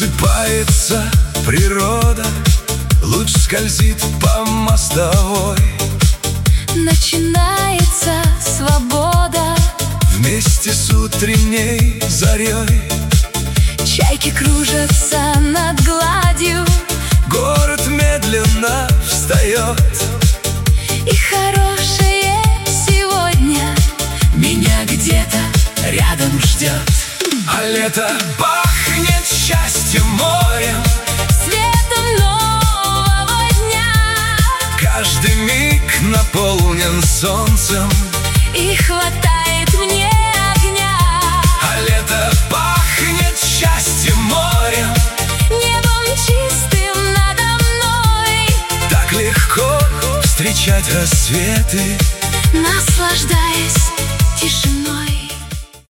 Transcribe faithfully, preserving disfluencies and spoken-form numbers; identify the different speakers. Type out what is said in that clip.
Speaker 1: Просыпается природа, луч скользит по мостовой.
Speaker 2: Начинается свобода
Speaker 1: вместе с утренней зарей.
Speaker 2: Чайки кружатся над гладью,
Speaker 1: город медленно встает.
Speaker 2: И хорошее сегодня меня где-то рядом ждет.
Speaker 1: А лето пахнет счастьем, морем,
Speaker 2: светом нового дня.
Speaker 1: Каждый миг наполнен солнцем,
Speaker 2: и хватает мне огня.
Speaker 1: А лето пахнет счастьем, морем,
Speaker 2: небом чистым надо мной.
Speaker 1: Так легко встречать рассветы,
Speaker 2: наслаждаясь тишиной.